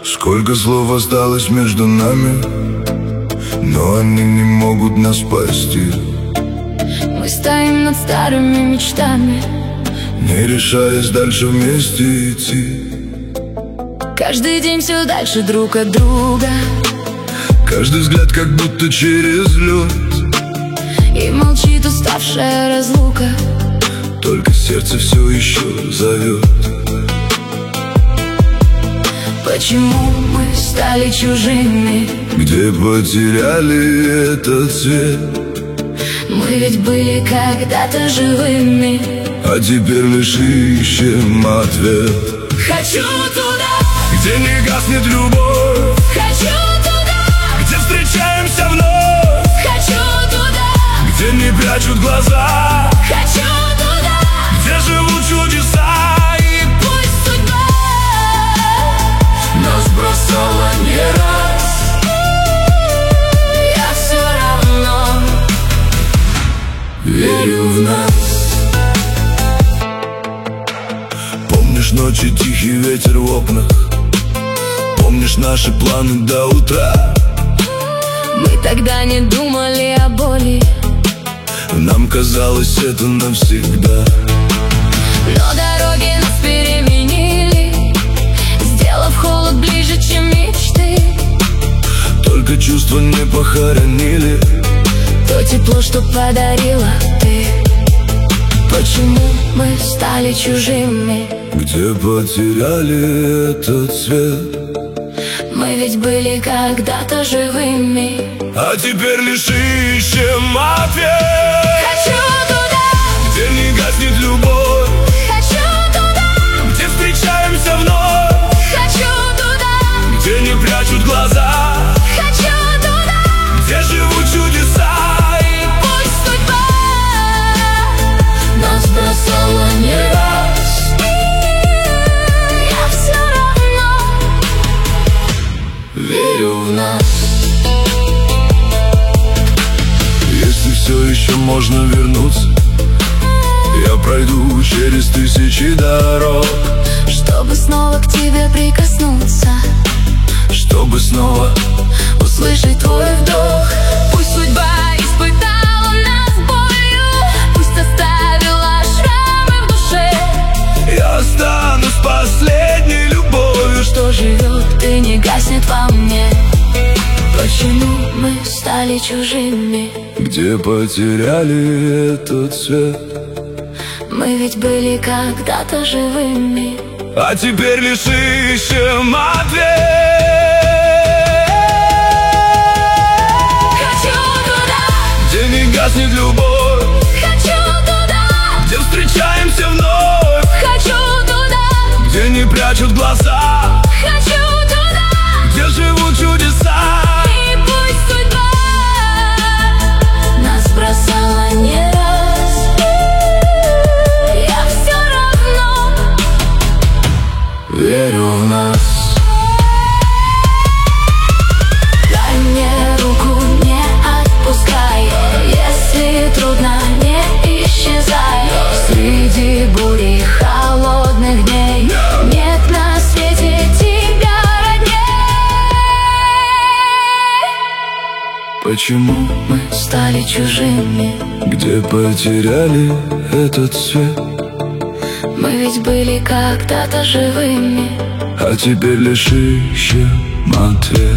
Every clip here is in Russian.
Сколько слов осталось между нами, но они не могут нас спасти. Мы стоим над старыми мечтами, не решаясь дальше вместе идти. Каждый день все дальше друг от друга, каждый взгляд как будто через лед. И молчит уставшая разлука, только сердце все еще зовет. Почему мы стали чужими? Где потеряли этот свет? Мы ведь были когда-то живыми, а теперь лишь ищем ответ. Хочу туда, где не гаснет любовь. хочу туда, где встречаемся вновь. хочу туда, где не прячут глаза. хочу туда, где живут чудеса. и пусть судьба нас бросала не раз, я все равно верю в нас. Помнишь ночи, тихий ветер в окнах? Помнишь наши планы до утра? Мы тогда не думали о боли, нам казалось это навсегда. но дороги нас переменили, сделав холод ближе, чем мечты. Только чувства не похоронили То тепло, что подарила ты. Почему мы стали чужими? где потеряли этот свет. Мы ведь были когда-то живыми, а теперь лишь ищем ответ. хочу туда, где не гаснет любовь. хочу туда, где встречаемся вновь. хочу туда, где не прячут глаза. хочу туда, где живут чудеса. и пусть судьба Нас бросала не раз, я все равно верю в нас. Если все еще можно вернуться, я пройду через тысячи дорог, чтобы снова к тебе прикоснуться, чтобы снова услышать твой вдох. Пусть судьба испытала нас болью, пусть оставила шрамы в душе, я останусь последней любовью, что живет и не гаснет во мне. Почему мы стали чужими? где потеряли этот свет. Мы ведь были когда-то живыми, а теперь лишь ищем ответ. хочу туда, где не гаснет любовь. хочу туда, где встречаемся вновь. хочу туда, где не прячут глаза. хочу туда, где живут чудеса. и пусть судьба нас бросала не раз, я все равно верю в нас. дай мне руку, не отпускай, если трудно, не исчезай. Среди бури холодных дней нет на свете тебя родней. Почему Мы стали чужими, где потеряли этот свет. мы ведь были когда-то живыми, а теперь лишь ищем ответ.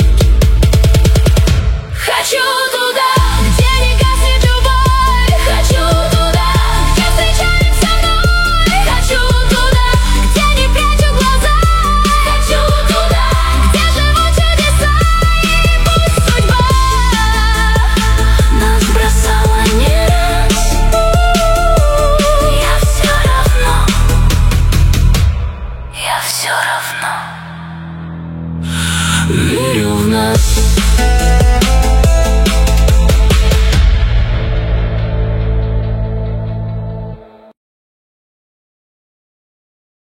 хочу туда, где не гаснет любовь. Хочу туда, где встречаемся вновь. Хочу туда, где не прячут глаза. Хочу туда, где живут чудеса. И пусть судьба нас бросала не раз, я все равно Верю в нас.